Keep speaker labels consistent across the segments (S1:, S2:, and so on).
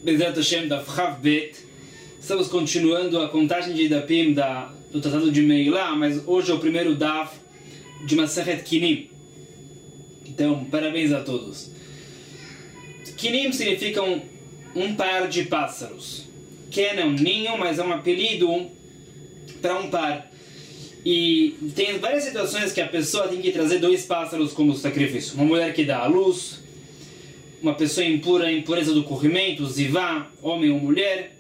S1: Bezerra Hashem da Chav Bet. Estamos continuando a contagem de Dapim do Tratado de Meilá, mas hoje é o primeiro Daf de Masechet Kinim. Então, parabéns a todos. Kinim significam um par de pássaros. Ken é um ninho, mas é um apelido para um par. E tem várias situações que a pessoa tem que trazer dois pássaros como sacrifício. Uma mulher que dá à luz, uma pessoa impura, impureza do corrimento, zivá, homem ou mulher,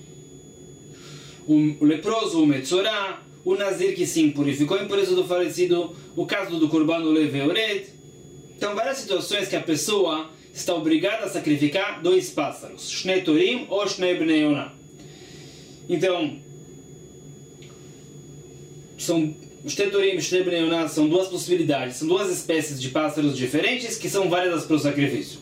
S1: o leproso, o metzorá, o nazir que se impurificou, a impureza do falecido, o caso do Kurban, o leveoret. Então, várias situações que a pessoa está obrigada a sacrificar dois pássaros, Shnei Torim ou Shnei Bnei Yonah. Então, Shnei Torim e Shnei Bnei Yonah são duas possibilidades, são duas espécies de pássaros diferentes que são válidas para o sacrifício.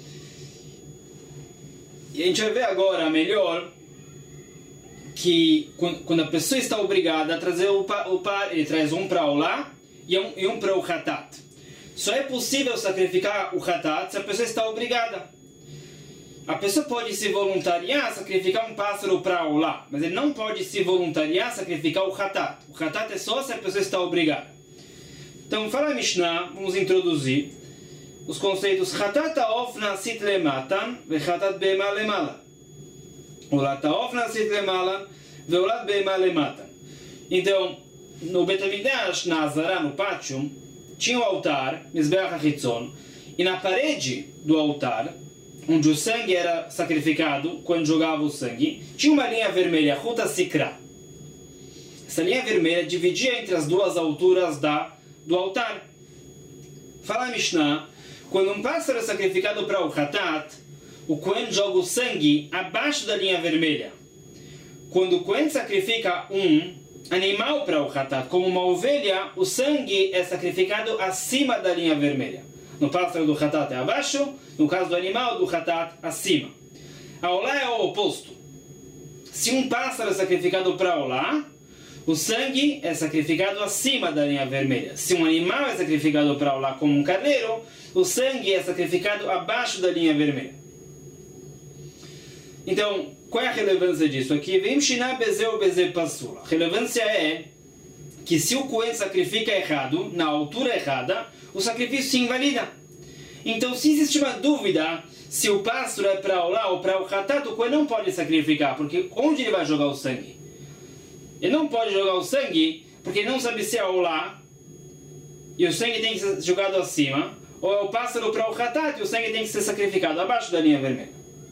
S1: E a gente vai ver agora melhor que quando a pessoa está obrigada a trazer o par, ele traz um para o lá e um para o hatat. Só é possível sacrificar o hatat se a pessoa está obrigada. A pessoa pode se voluntariar a sacrificar um pássaro para o lá, mas ele não pode se voluntariar a sacrificar o hatat. O hatat é só se a pessoa está obrigada. Então, fala a Mishnah, vamos introduzir os conceitos hatat ha'of nasit lematan ve hatat be'ema lemala. Olat ha'of nasit lemala ve olat be'ema lematan. Então, no Bet HaMikdash, na Azara, no pátio, tinha o altar, Mizbeach HaChitzon, e na parede do altar, onde o sangue era sacrificado, quando jogava o sangue, tinha uma linha vermelha, Ruta Sikra. Essa linha vermelha dividia entre as duas alturas do altar. Fala a Mishnah, quando um pássaro é sacrificado para o Hatat, o Kohen joga o sangue abaixo da linha vermelha. Quando o Kohen sacrifica um animal para o Hatat, como uma ovelha, o sangue é sacrificado acima da linha vermelha. No pássaro do Hatat é abaixo, no caso do animal do Hatat, acima. A Olá é o oposto. Se um pássaro é sacrificado para Olá, o sangue é sacrificado acima da linha vermelha. Se um animal é sacrificado para Olá, como um carneiro, o sangue é sacrificado abaixo da linha vermelha. Então, qual é a relevância disso aqui? A relevância é que se o Kohen sacrifica errado, na altura errada, o sacrifício se invalida. Então, se existe uma dúvida se o pássaro é para Olá ou para o Hatat, o Kohen não pode sacrificar, porque onde ele vai jogar o sangue? Ele não pode jogar o sangue porque ele não sabe se é Olá e o sangue tem que ser jogado acima, ou é o pássaro para o Hatat e o sangue tem que ser sacrificado abaixo da linha vermelha.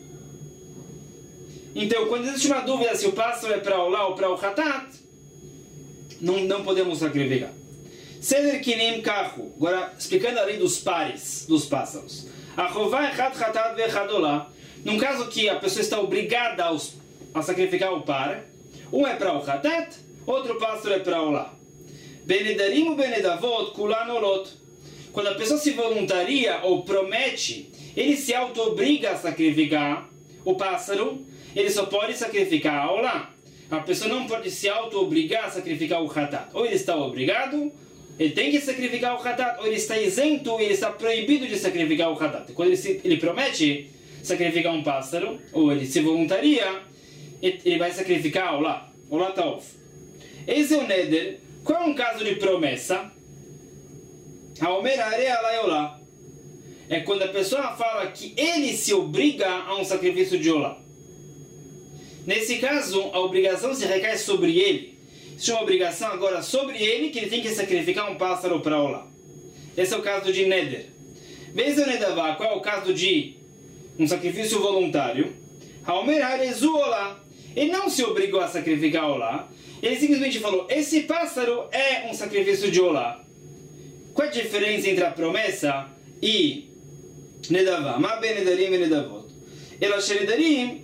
S1: Então, quando existe uma dúvida se o pássaro é para Olá ou para o Hatat, não podemos sacrificar. Seder Kinim Kahu. Agora, explicando a lei dos pares dos pássaros. Achová echad Hatat ve'echad Olá. Num caso que a pessoa está obrigada a sacrificar o par, um é para o Hatat, outro pássaro é para Olá. Benedarim ou Benedavot kulan olot. Quando a pessoa se voluntaria ou promete, ele se auto-obriga a sacrificar o pássaro, ele só pode sacrificar a Olá. A pessoa não pode se auto-obrigar a sacrificar o Hatat. Ou ele está obrigado, ele tem que sacrificar o Hatat, ou ele está isento, ele está proibido de sacrificar o Hatat. Quando ele promete sacrificar um pássaro, ou ele se voluntaria, ele vai sacrificar a Olá. Olá Taof. Esse é o Neder. Qual é um caso de promessa? Haomer Are Alai Olá. É quando a pessoa fala que ele se obriga a um sacrifício de Olá. Nesse caso, a obrigação se recai sobre ele. Isso é uma obrigação agora sobre ele, que ele tem que sacrificar um pássaro para Olá. Esse é o caso de Neder. Vez o Nedavá, qual é o caso de um sacrifício voluntário? Haomer Harezu Olá. Ele não se obrigou a sacrificar Olá. Ele simplesmente falou, esse pássaro é um sacrifício de Olá. Qual é a diferença entre a promessa e Nedavá? Ma ben Nedarim e Nedavot. Ela Shenedarim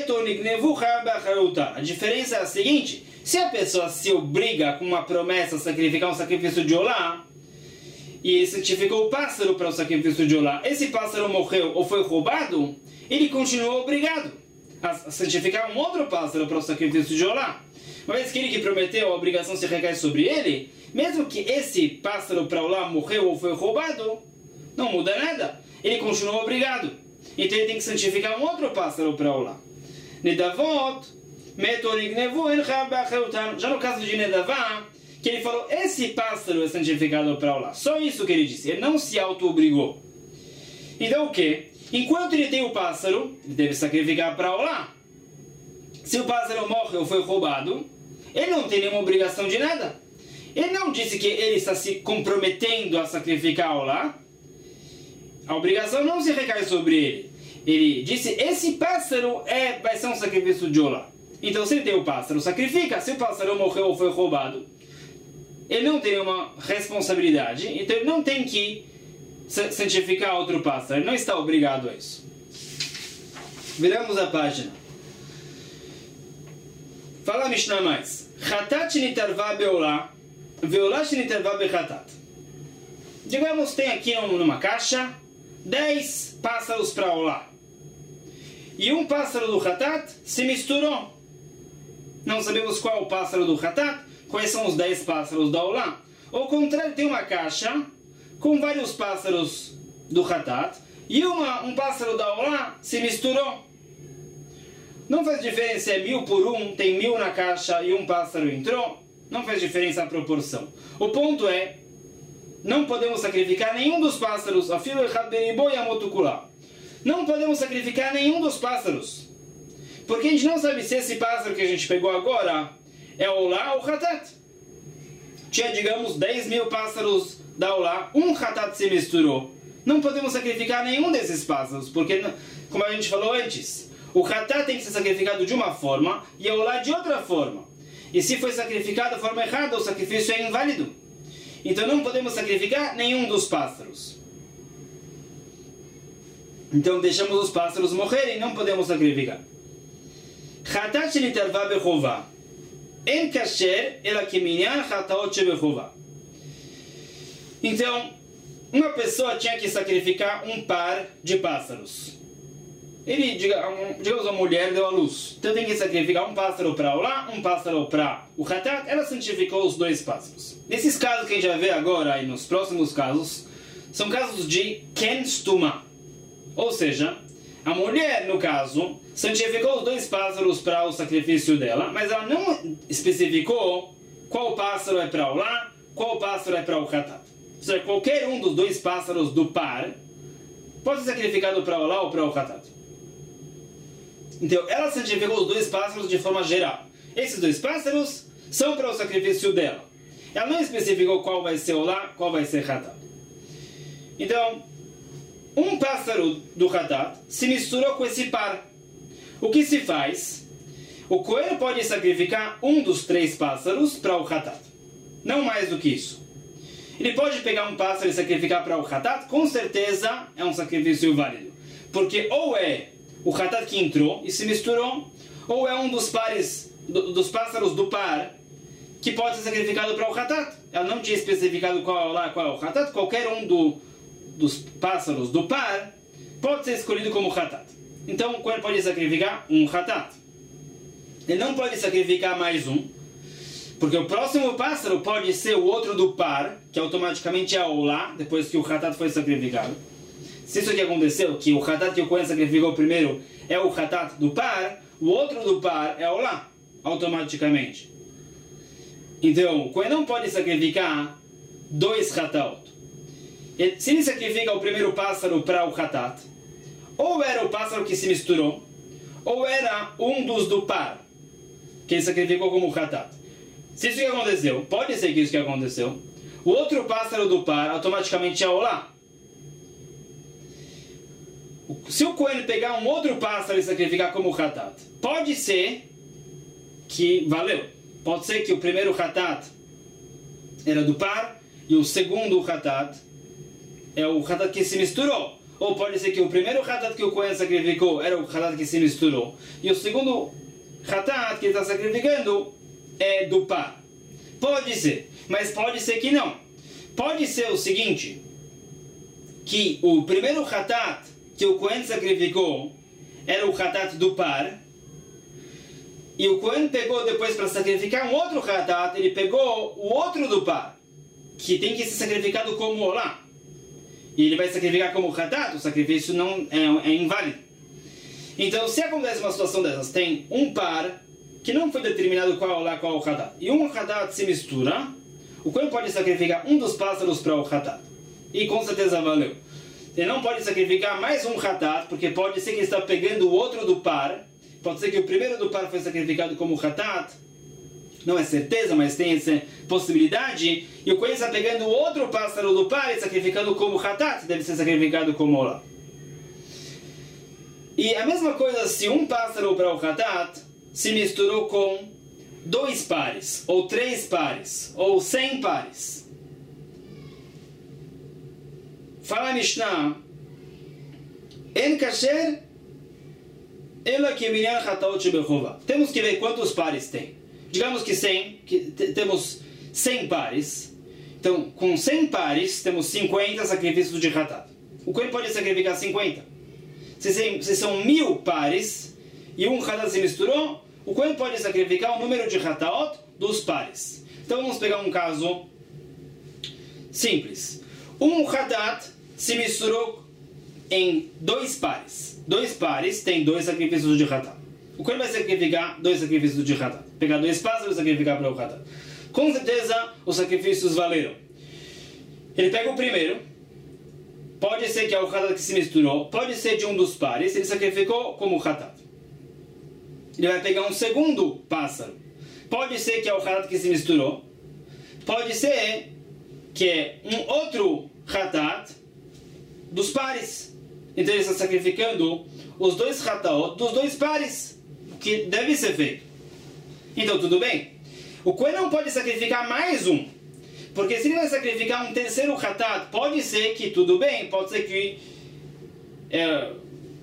S1: a diferença é a seguinte: se a pessoa se obriga com uma promessa a sacrificar um sacrifício de Olá e santificou o pássaro para o sacrifício de Olá, esse pássaro morreu ou foi roubado, ele continuou obrigado a santificar um outro pássaro para o sacrifício de Olá. Uma vez que ele que prometeu, a obrigação se recai sobre ele, mesmo que esse pássaro para Olá morreu ou foi roubado, não muda nada, ele continuou obrigado. Então ele tem que santificar um outro pássaro para Olá. Nedavot, metorignevu enchav be'acharutan. Já no caso de Nedavá, que ele falou, esse pássaro é santificado para Olá. Só isso que ele disse, ele não se auto-obrigou. Então o que? Enquanto ele tem o pássaro, ele deve sacrificar para Olá. Se o pássaro morre ou foi roubado, ele não tem nenhuma obrigação de nada. Ele não disse que ele está se comprometendo a sacrificar Olá. A obrigação não se recai sobre ele. Ele disse, esse pássaro vai ser um sacrifício de Olá. Então se ele tem o pássaro, sacrifica. Se o pássaro morreu ou foi roubado, ele não tem uma responsabilidade. Então ele não tem que santificar outro pássaro. Ele não está obrigado a isso. Viramos a página. Fala a Mishnah mais. Chatat shenitarva beolá, veolá shenitarva bechatat. Digamos, tem aqui numa caixa 10 pássaros para olá. E um pássaro do chatat se misturou. Não sabemos qual é o pássaro do chatat, quais são os 10 pássaros da olá. Ao contrário, tem uma caixa com vários pássaros do chatat e um pássaro da olá se misturou. Não faz diferença se é 1000 por 1, tem 1000 na caixa e um pássaro entrou. Não faz diferença a proporção. O ponto é, não podemos sacrificar nenhum dos pássaros. Afilo echad beribo yamotu kulah. Não podemos sacrificar nenhum dos pássaros. Porque a gente não sabe se esse pássaro que a gente pegou agora é olá ou chatat. Tinha, digamos, 10.000 pássaros da olá, um chatat se misturou. Não podemos sacrificar nenhum desses pássaros, porque, como a gente falou antes, o chatat tem que ser sacrificado de uma forma e a olá de outra forma. E se foi sacrificado da forma errada, o sacrifício é inválido. Então não podemos sacrificar nenhum dos pássaros. Então deixamos os pássaros morrerem, não podemos sacrificar. Chatat shenitarva bechová. En kasher ela keminyan chataot shebechová. Então, uma pessoa tinha que sacrificar um par de pássaros. Ele, digamos, a mulher deu à luz. Então tem que sacrificar um pássaro para Olá, um pássaro para o chatat. Ela santificou os 2 pássaros. Nesses casos que a gente vai ver agora e nos próximos casos, são casos de ken stuma. Ou seja, a mulher, no caso, santificou os 2 pássaros para o sacrifício dela, mas ela não especificou qual pássaro é para Olá, qual pássaro é para o chatat. Ou seja, qualquer um dos 2 pássaros do par pode ser sacrificado para Olá ou para o chatat. Então, ela santificou os 2 pássaros de forma geral. Esses 2 pássaros são para o sacrifício dela. Ela não especificou qual vai ser olá, qual vai ser chatat. Então, um pássaro do chatat se misturou com esse par. O que se faz? O coelho pode sacrificar um dos 3 pássaros para o chatat. Não mais do que isso. Ele pode pegar um pássaro e sacrificar para o chatat, com certeza é um sacrifício válido. Porque ou é o chatat que entrou e se misturou, ou é um dos pares, dos pássaros do par, que pode ser sacrificado para o chatat. Ela não tinha especificado qual é o lá, qual é o chatat. Qualquer um dos pássaros do par pode ser escolhido como chatat. Então o coelho pode sacrificar um chatat. Ele não pode sacrificar mais um, porque o próximo pássaro pode ser o outro do par, que automaticamente é o lá, depois que o chatat foi sacrificado. Se isso que aconteceu, que o chatat que o coelho sacrificou primeiro é o chatat do par, o outro do par é o lá, automaticamente. Então, o coelho não pode sacrificar 2 chatat. Se ele sacrifica o primeiro pássaro para o chatat, ou era o pássaro que se misturou, ou era um dos do par, que ele sacrificou como chatat. Se isso que aconteceu, pode ser que isso que aconteceu, o outro pássaro do par automaticamente é o lá. Se o coelho pegar um outro pássaro e sacrificar como chatat, pode ser que valeu. Pode ser que o primeiro chatat era do par e o segundo chatat é o chatat que se misturou. Ou pode ser que o primeiro chatat que o coelho sacrificou era o chatat que se misturou e o segundo chatat que ele está sacrificando é do par. Pode ser, mas pode ser que não. Pode ser o seguinte, que o primeiro chatat que o coelho sacrificou era o chatat do par, e o coelho pegou depois para sacrificar um outro chatat, ele pegou o outro do par, que tem que ser sacrificado como olá. e ele vai sacrificar como hatat, o sacrifício não é inválido. Então, se acontece uma situação dessas, tem um par que não foi determinado qual é o hatat, e um hatat se mistura, o Kohen pode sacrificar um dos pássaros para o hatat. E com certeza valeu. Ele não pode sacrificar mais um hatat, porque pode ser que ele está pegando o outro do par. Pode ser que o primeiro do par foi sacrificado como hatat. Não é certeza, mas tem essa possibilidade. E o Kohen está pegando o outro pássaro do par e sacrificando como hatat. Deve ser sacrificado como olá. E a mesma coisa se um pássaro para o hatat se misturou com 2 pares, ou 3 pares, ou 100 pares. Fala a Mishnah, En kasher ela que minyan hataot shebechová. Temos que ver quantos pares tem. Digamos que 100, temos 100 pares. Então, com 100 pares, temos 50 sacrifícios de hatat. O Kohen pode sacrificar 50. Se são 1000 pares e um hatat se misturou, o Kohen pode sacrificar o número de hataot dos pares. Então vamos pegar um caso simples. Um hatat se misturou em 2 pares. 2 pares tem 2 sacrifícios de hatat. O Kohen vai sacrificar 2 sacrifícios de hatat. Pegar 2 pássaros e sacrificar para o hatat. Com certeza os sacrifícios valeram. Ele pega o primeiro. Pode ser que é o hatat que se misturou. Pode ser de um dos pares. Ele sacrificou como hatat. Ele vai pegar um segundo pássaro. Pode ser que é o hatat que se misturou. Pode ser que é um outro hatat dos pares. Então ele está sacrificando os 2 hataot dos 2 pares, que deve ser feito. Então tudo bem. O Kohen não pode sacrificar mais um. Porque se ele vai sacrificar um terceiro hatat, pode ser que tudo bem. Pode ser que é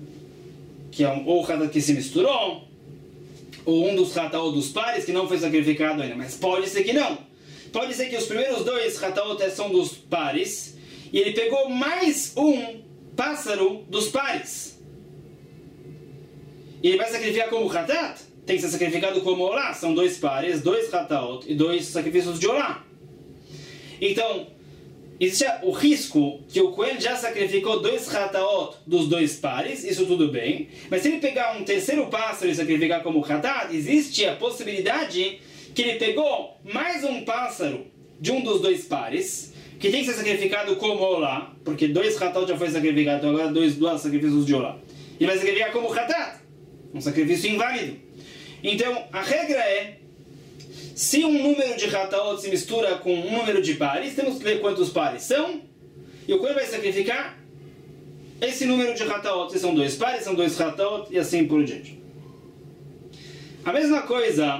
S1: o hatat que se misturou, ou um dos hataot dos pares que não foi sacrificado ainda, mas pode ser que não. Pode ser que os primeiros 2 hataot são dos pares, e ele pegou mais um pássaro dos pares. E ele vai sacrificar como hatat? Tem que ser sacrificado como olá. São 2 pares, 2 hataot e 2 sacrifícios de olá. Então, existe o risco que o Kohen já sacrificou 2 hataot dos 2 pares, isso tudo bem. Mas se ele pegar um terceiro pássaro e sacrificar como hatat, existe a possibilidade que ele pegou mais um pássaro de um dos 2 pares, que tem que ser sacrificado como olá, porque 2 hatat já foi sacrificado, então agora 2 sacrifícios de olá. Ele vai sacrificar como hatat, um sacrifício inválido. Então, a regra é, se um número de hataot se mistura com um número de pares, temos que ver quantos pares são, e o Kohen vai sacrificar esse número de hataot. Se são 2 pares, são 2 hataot, e assim por diante. A mesma coisa,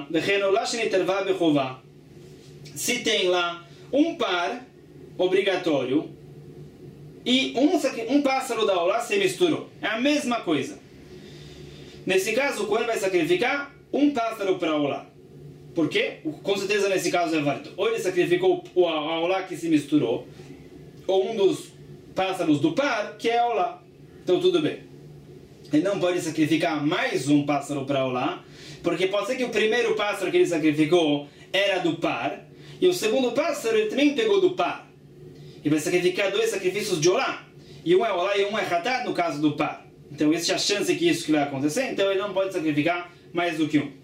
S1: se tem lá um par obrigatório e um pássaro da olá se misturou. É a mesma coisa. Nesse caso, o Kohen vai sacrificar um pássaro para a olá. Por quê? Com certeza nesse caso é válido. Ou ele sacrificou a olá que se misturou, ou um dos pássaros do par, que é a olá. Então tudo bem. Ele não pode sacrificar mais um pássaro para a olá, porque pode ser que o primeiro pássaro que ele sacrificou era do par, e o segundo pássaro ele também pegou do par. Ele vai sacrificar 2 sacrifícios de olá. E um é olá e um é hatat no caso do par. Então existe a chance que isso vai acontecer, então ele não pode sacrificar mais do que um.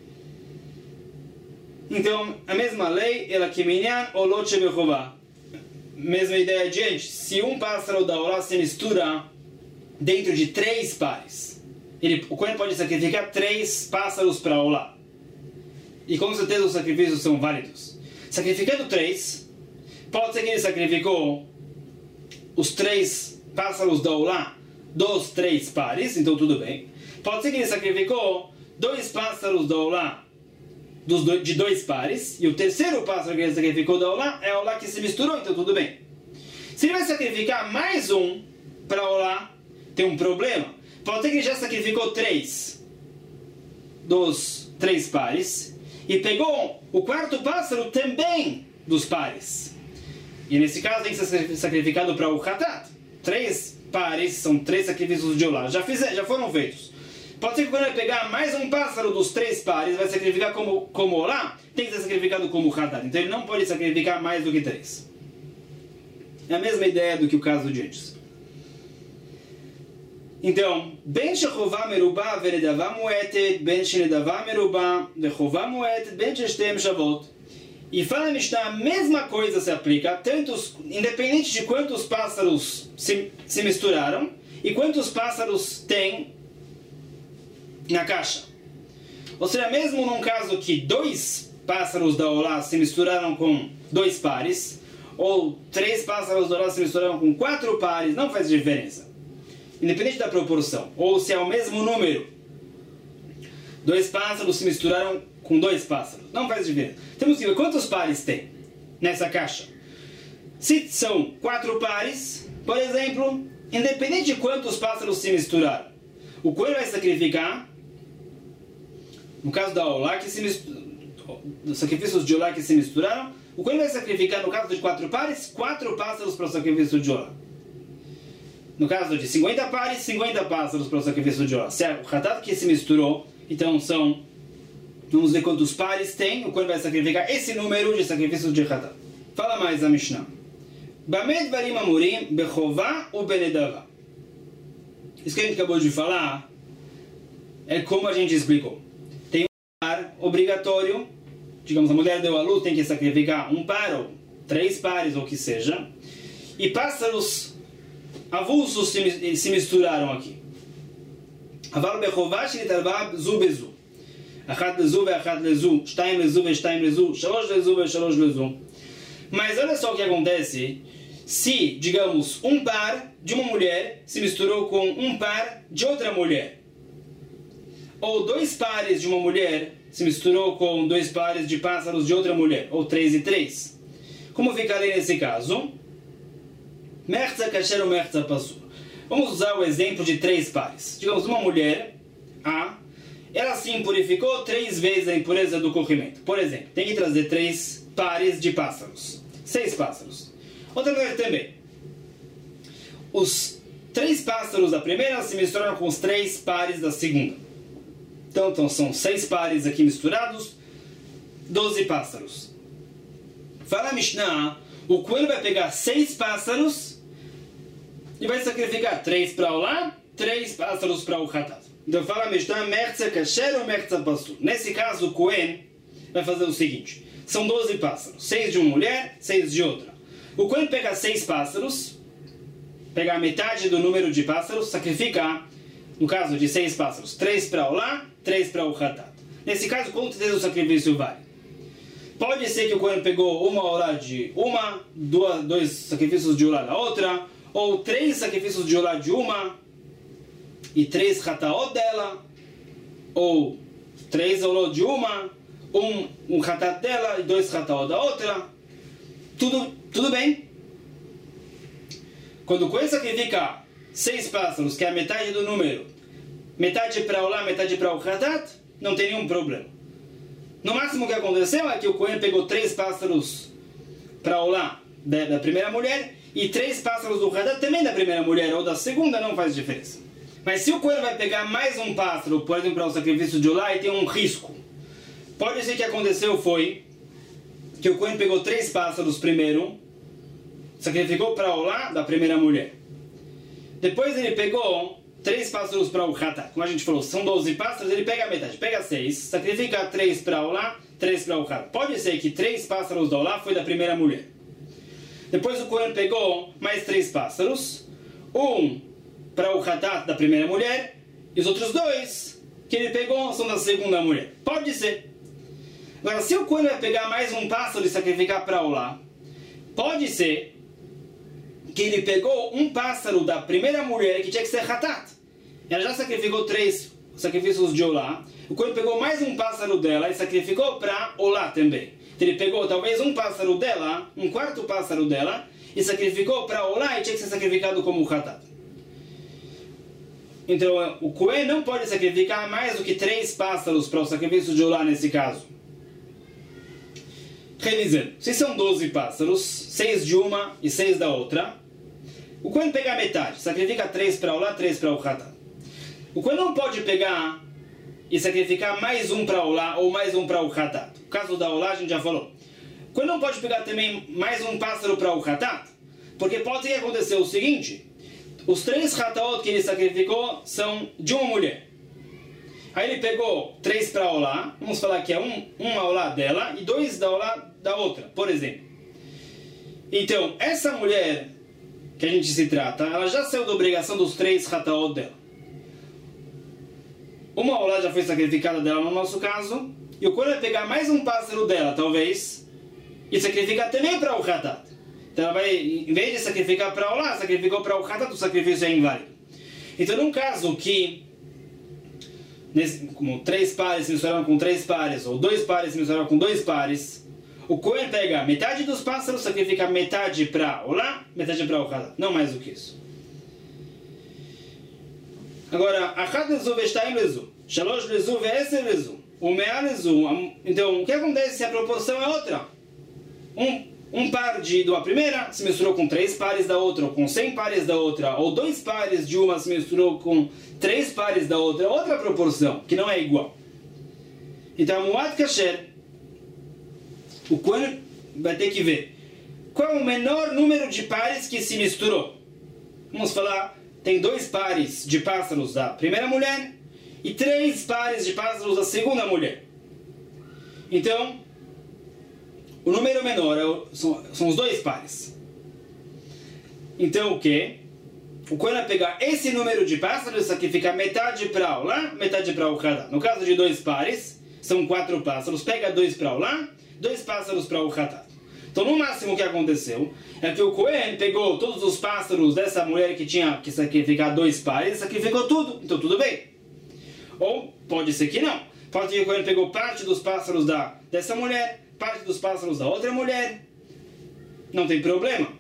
S1: Então, a mesma lei, ela que minyan olot shebechová. Mesma ideia adiante. Se um pássaro da olá se mistura dentro de 3 pares, o Kohen pode sacrificar 3 pássaros para olá. E com certeza os sacrifícios são válidos. Sacrificando 3, pode ser que ele sacrificou os 3 pássaros da olá dos 3 pares, então tudo bem. Pode ser que ele sacrificou 2 pássaros da olá de 2 pares, e o terceiro pássaro que ele sacrificou da olá é a olá que se misturou, então tudo bem. Se ele vai sacrificar mais um para a olá, tem um problema. Pode ser que ele já sacrificou 3 dos 3 pares, e pegou o quarto pássaro também dos pares. E nesse caso tem que ser sacrificado para o hatat. 3 pares são 3 sacrifícios de olá. Já foram feitos. Pode ser que quando ele pegar mais um pássaro dos 3 pares, vai sacrificar como olá, tem que ser sacrificado como hatat. Então ele não pode sacrificar mais do que 3. É a mesma ideia do que o caso de antes. Então, ben shechová merubá venedavá muetet, ben shenedavá merubá vechová muetet, ben shestem shavot. E fala Mishnah, a mesma coisa se aplica, independente de quantos pássaros se misturaram e quantos pássaros tem na caixa. Ou seja, mesmo num caso que 2 pássaros da Olá se misturaram com 2 pares, ou 3 pássaros da Olá se misturaram com 4 pares, não faz diferença. Independente da proporção. Ou se é o mesmo número. 2 pássaros se misturaram com 2 pássaros. Não faz diferença. Temos que ver quantos pares tem nessa caixa. Se são 4 pares, por exemplo, independente de quantos pássaros se misturaram, o coelho vai sacrificar, no caso da Olá, dos sacrifícios de Olá que se misturaram, o coelho vai sacrificar, no caso de 4 pares, 4 pássaros para o sacrifício de Olá. No caso de 50 pares, 50 pássaros para o sacrifício de Olá. Se é o Hatat que se misturou, então são... Vamos ver quantos pares tem, o coelho vai sacrificar esse número de sacrifícios de Hatat. Fala mais a Mishnah. Bamed varim amurim bechová u benedavá. Isso que a gente acabou de falar é como a gente explicou. Tem um par obrigatório, digamos, a mulher deu à luz, tem que sacrificar um par ou 3 pares ou o que seja, e pássaros avulsos se misturaram aqui. Aval bechová shenitarvá zu bezu. Achat lezu ve'achat lezu. Shtaim lezu ve'shtaim lezu. Shalosh lezu ve'shalosh lezu. Mas olha só o que acontece se, digamos, um par de uma mulher se misturou com um par de outra mulher. Ou 2 pares de uma mulher se misturou com 2 pares de pássaros de outra mulher. Ou 3 e 3. Como ficaria nesse caso? Merza kasher ou merza pasur. Vamos usar o exemplo de 3 pares. Digamos, uma mulher, A, ela se impurificou 3 vezes a impureza do corrimento. Por exemplo, tem que trazer 3 pares de pássaros. 6 pássaros. Outra mulher também. Os 3 pássaros da primeira se misturaram com os 3 pares da segunda. Então são 6 pares aqui misturados, 12 pássaros. Fala a Mishnah, o coelho vai pegar 6 pássaros e vai sacrificar 3 para o lá, 3 pássaros para o Hatat. Então fala a Mishnah, merza kasher ou merza pasur. Nesse caso, o coelho vai fazer o seguinte. São 12 pássaros. 6 de uma mulher, 6 de outra. O coelho pega 6 pássaros, pega a metade do número de pássaros, sacrifica, no caso de 6 pássaros, 3 para o lá, 3 para o Hatat. Nesse caso, quanto vezes o sacrifício vale? Pode ser que o coelho pegou uma olá de uma, 2 sacrifícios de olá da outra, ou 3 sacrifícios de olá de uma, e 3 Hataot dela, ou 3 oló de uma, um Hatat dela e 2 Hataot da outra. Tudo bem. Quando o coelho sacrifica 6 pássaros, que é a metade do número, metade para o lá, metade para o Hatat, não tem nenhum problema. No máximo o que aconteceu é que o coelho pegou 3 pássaros para o lá da primeira mulher e 3 pássaros do Hatat também da primeira mulher ou da segunda, não faz diferença. Mas se o coelho vai pegar mais um pássaro, por exemplo, para o sacrifício de olá, e tem um risco. Pode ser que aconteceu foi que o coelho pegou 3 pássaros primeiro, sacrificou para olá da primeira mulher. Depois ele pegou 3 pássaros para o Hatat. Como a gente falou, são 12 pássaros, ele pega a metade, pega 6, sacrifica 3 para olá, 3 para o Hatat. Pode ser que 3 pássaros da olá foi da primeira mulher. Depois o coelho pegou mais 3 pássaros, um para o Hatat da primeira mulher, e os outros 2 que ele pegou são da segunda mulher. Pode ser. Agora, se o coelho vai pegar mais um pássaro e sacrificar para olá, pode ser que ele pegou um pássaro da primeira mulher que tinha que ser Hatat. Ela já sacrificou 3 sacrifícios de olá. O coelho pegou mais um pássaro dela e sacrificou para olá também. Então ele pegou talvez um pássaro dela, um quarto pássaro dela, e sacrificou para olá e tinha que ser sacrificado como Hatat. Então o coelho não pode sacrificar mais do que 3 pássaros para o sacrifício de olá nesse caso. Revisando, se são 12 pássaros, 6 de uma e 6 da outra, o coelho pega a metade, sacrifica 3 para olá, 3 para o Hatat. O coelho não pode pegar e sacrificar mais um para olá ou mais um para o Hatat. O caso da olá a gente já falou. O coelho não pode pegar também mais um pássaro para o Hatat. Porque pode acontecer o seguinte, os 3 hataot que ele sacrificou são de uma mulher. Aí ele pegou 3 para olá, vamos falar que é uma olá dela e 2 da olá da outra, por exemplo. Então, essa mulher que a gente se trata, ela já saiu da obrigação dos 3 hataot dela. Uma olá já foi sacrificada dela no nosso caso, e o Kohen vai pegar mais um pássaro dela, talvez, e sacrificar também para o hatat. Então ela vai, em vez de sacrificar para olá, sacrificou para o hatat, o sacrifício é inválido. Então, num caso que como 3 pares se misturaram com 3 pares, ou 2 pares se misturaram com 2 pares, o Kohen pega metade dos pássaros, sacrifica metade para olá, metade para o hatat. Não mais do que isso. Agora, Achad lezu veshtaim lezu, Shalosh lezu ve'eser lezu, Umea lezu. Então, o que acontece se a proporção é outra? Um par da primeira se misturou com 3 pares da outra, ou com 100 pares da outra, ou 2 pares de uma se misturou com 3 pares da outra, outra proporção, que não é igual. Então, Muad Kasher, o Kohen vai ter que ver qual é o menor número de pares que se misturou. Vamos falar, tem 2 pares de pássaros da primeira mulher e 3 pares de pássaros da segunda mulher. Então, o número menor são os 2 pares. Então o que? O Kohen vai pegar esse número de pássaros e sacrificar metade para olá, metade para o hatat. No caso de 2 pares, são 4 pássaros. Pega 2 para olá, 2 pássaros para o hatat. Então no máximo o que aconteceu é que o Kohen pegou todos os pássaros dessa mulher que tinha que sacrificar 2 pares e sacrificou tudo. Então tudo bem. Ou pode ser que não. Pode ser que o Kohen pegou parte dos pássaros dessa mulher, parte dos pássaros da outra mulher. Não tem problema.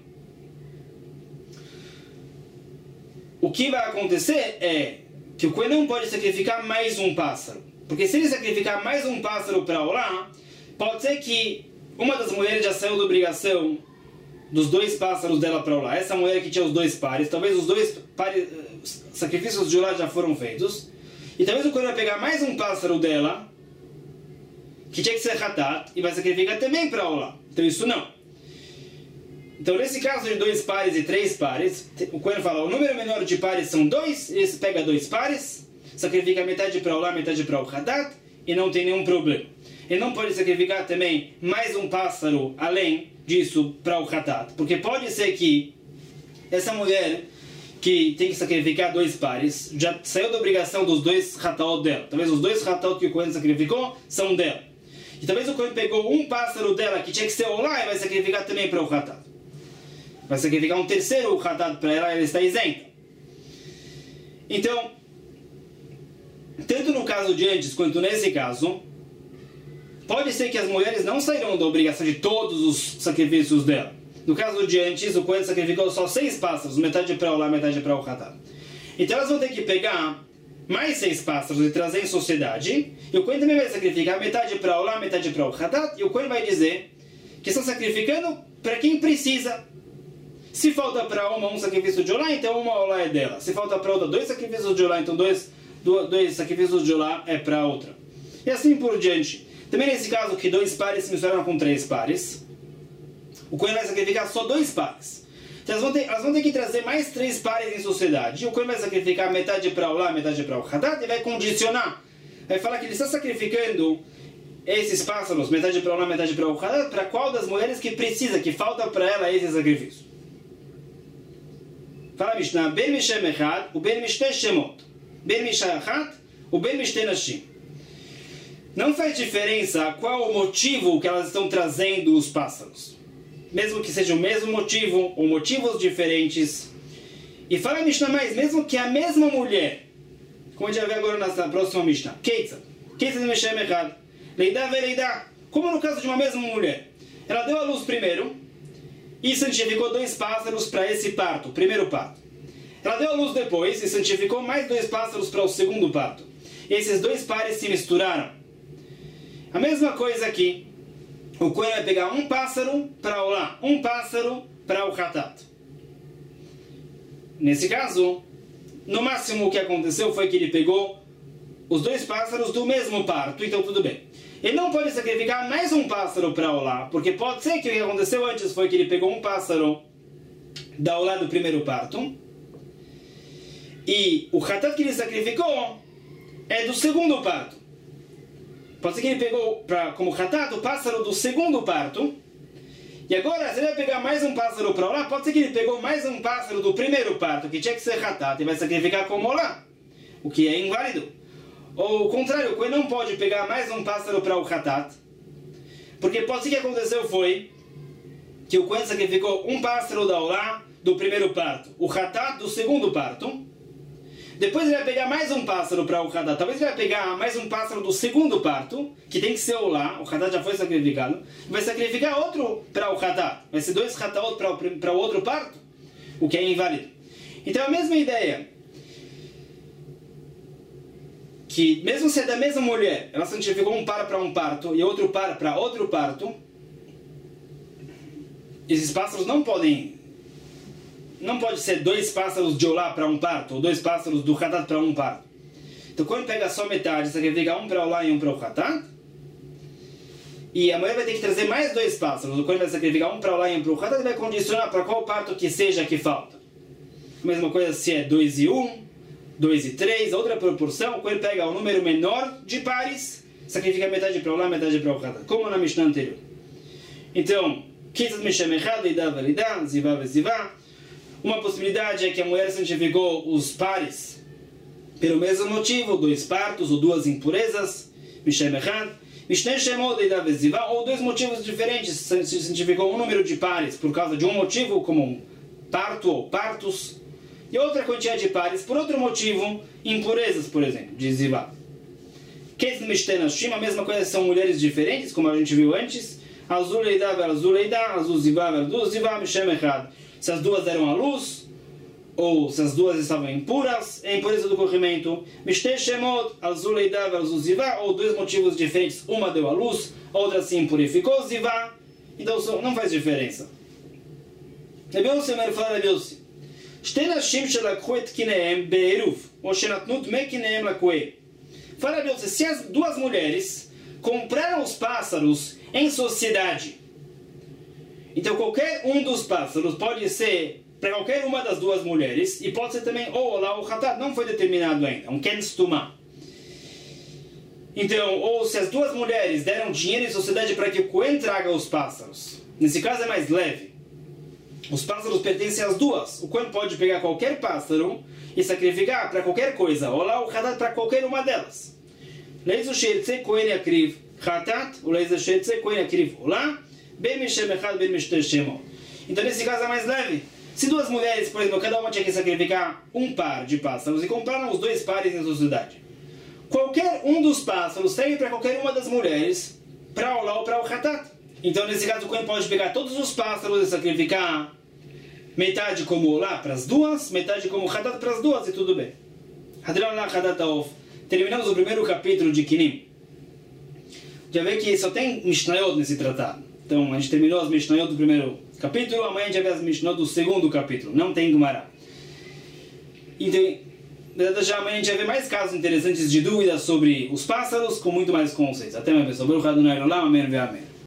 S1: O que vai acontecer é que o Kohen não pode sacrificar mais um pássaro. Porque se ele sacrificar mais um pássaro para olá, pode ser que uma das mulheres já saiu da obrigação dos 2 pássaros dela para olá. Essa mulher que tinha os 2 pares, talvez os 2 sacrifícios de olá já foram feitos. E talvez o Kohen vai pegar mais um pássaro dela, que tinha que ser hatat, e vai sacrificar também para olá. Então isso não. Então nesse caso de 2 pares e 3 pares, o Kohen fala, o número menor de pares são 2, ele pega 2 pares, sacrifica metade para olá, metade para o hatat, e não tem nenhum problema. Ele não pode sacrificar também mais um pássaro além disso para o hatat, porque pode ser que essa mulher que tem que sacrificar 2 pares já saiu da obrigação dos 2 hataot dela. Talvez os 2 hataot que o Kohen sacrificou são dela. E talvez o Kohen pegou um pássaro dela que tinha que ser olá e vai sacrificar também para o hatat. Vai sacrificar um terceiro hatat para ela, ela está isenta. Então, tanto no caso de antes quanto nesse caso, pode ser que as mulheres não sairão da obrigação de todos os sacrifícios dela. No caso de antes, o Kohen sacrificou só 6 pássaros, metade para olá, metade para o hatat. Então elas vão ter que pegar mais 6 pássaros e trazer em sociedade, e o Kohen também vai sacrificar metade para olá, metade para o hatat, e o Kohen vai dizer que estão sacrificando para quem precisa. Se falta para uma um sacrifício de olá, então uma olá é dela. Se falta para outra 2 sacrifícios de olá, então dois sacrifícios de olá é para outra. E assim por diante. Também nesse caso que 2 pares se misturaram com 3 pares, o Kohen vai sacrificar só 2 pares. Então elas vão ter que trazer mais 3 pares em sociedade. E o Kohen vai sacrificar metade para olá, metade para o hatat, e vai condicionar. Vai falar que ele está sacrificando esses pássaros, metade para olá, metade para o hatat, para qual das mulheres que precisa, que falta para ela esse sacrifício. Fala a Mishnah, Ben Mishem Echad, o Ben Mishteh Shemot. Ben Misha Echad, o Ben Mishteh Nashim. Não faz diferença qual o motivo que elas estão trazendo os pássaros. Mesmo que seja o mesmo motivo, ou motivos diferentes. E fala a Mishnah mais, mesmo que a mesma mulher, como a gente vai ver agora na próxima Mishnah, Keitza Mishem Echad, Leidá Veleidá, como no caso de uma mesma mulher. Ela deu à luz primeiro, e santificou 2 pássaros para esse parto, o primeiro parto. Ela deu à luz depois e santificou mais 2 pássaros para o segundo parto. E esses 2 pares se misturaram. A mesma coisa aqui. O Kohen vai pegar um pássaro para olá, um pássaro para o hatat. Nesse caso, no máximo o que aconteceu foi que ele pegou os 2 pássaros do mesmo parto, então tudo bem. Ele não pode sacrificar mais um pássaro para olá, porque pode ser que o que aconteceu antes foi que ele pegou um pássaro da olá do primeiro parto. E o hatat que ele sacrificou é do segundo parto. Pode ser que ele pegou como hatat o pássaro do segundo parto. E agora, se ele vai pegar mais um pássaro para olá, pode ser que ele pegou mais um pássaro do primeiro parto, que tinha que ser hatat, e vai sacrificar como olá, o que é inválido. Ou o contrário, o Cohen não pode pegar mais um pássaro para o hatat, porque pode ser que aconteceu foi que o Cohen sacrificou um pássaro da olá do primeiro parto, o hatat do segundo parto. Depois ele vai pegar mais um pássaro para o hatat. Talvez ele vai pegar mais um pássaro do segundo parto, que tem que ser olá, o hatat já foi sacrificado. Vai sacrificar outro para o hatat. Vai ser 2 hatat para o outro parto, o que é inválido. Então a mesma ideia, que mesmo se é da mesma mulher, ela santificou um par para um parto e outro par para outro parto, esses pássaros não pode ser 2 pássaros de olá para um parto, ou 2 pássaros do hatat para um parto. Então quando pega só metade, sacrifica um para olá e um para o hatat, e a mulher vai ter que trazer mais 2 pássaros, quando vai sacrificar um para olá e um para o hatat, vai condicionar para qual parto que seja que falta. A mesma coisa se é 2 e 1, 2 e 3, outra proporção, quando ele pega o número menor de pares, sacrifica metade para olá, metade para o hatat, como na Mishnah anterior. Então, Kitzat Mishem Echad, Lidá, Velidá, Zivá, Vezivá. Uma possibilidade é que a mulher santificou os pares pelo mesmo motivo, 2 partos ou 2 impurezas, Mishem Echad, Mishneh Shemot, Lidá, Vezivá, ou 2 motivos diferentes, santificou um número de pares por causa de um motivo, como um parto ou partos, e outra quantidade de pares por outro motivo, impurezas, por exemplo, de Zivá. Kes Mishteh Nashim, a mesma coisa, são mulheres diferentes, como a gente viu antes, Azul Leidá, Azul Leidá, Azul Zivá, Azul Zivá, Mishem Echad. Se as duas deram à luz, ou se as duas estavam impuras, é impureza do corrimento. Mishteh Shemot, Azul Leidá, Azul Zivá, ou 2 motivos diferentes, uma deu à luz, outra se impurificou, Zivá, então não faz diferença. Rebeussi, Mer fala Rebeussi. Shte nashim shelakhu et kinehem be'eruv, ou shenatnu dmei kinehem lakue. Fala Rebeussi, se as 2 mulheres compraram os pássaros em sociedade, então qualquer um dos pássaros pode ser para qualquer uma das 2 mulheres, e pode ser também ou olá ou hatat, não foi determinado ainda, um ken stumah. Então, ou se as 2 mulheres deram dinheiro em sociedade para que o Cohen traga os pássaros, nesse caso é mais leve. Os pássaros pertencem às 2. O Cohen pode pegar qualquer pássaro e sacrificar para qualquer coisa, olá ou hatat para qualquer uma delas. Leizu sheirtze Cohen yakriv hatat, ou leizu sheirtze Cohen yakriv olá, ben mishem echad, ben mishteh shemot. Então nesse caso é mais leve. Se 2 mulheres, por exemplo, cada uma tinha que sacrificar um par de pássaros e compraram os 2 pares em sociedade, qualquer um dos pássaros serve para qualquer uma das mulheres, para olá ou para o hatat. Então nesse caso o Cohen pode pegar todos os pássaros e sacrificar metade como olá para as 2, metade como hatat para as 2 e tudo bem. Hadran la hatat aof. Terminamos o primeiro capítulo de Kinim. Já vê que só tem Mishnayot nesse tratado. Então a gente terminou as Mishnayot do primeiro capítulo, amanhã a gente vai ver as Mishnayot do segundo capítulo. Não tem Gemara. Então, já amanhã a gente vai ver mais casos interessantes de dúvidas sobre os pássaros, com muito mais conceitos. Até mais, pessoal. Baruch Adonai Olam, amém, amém.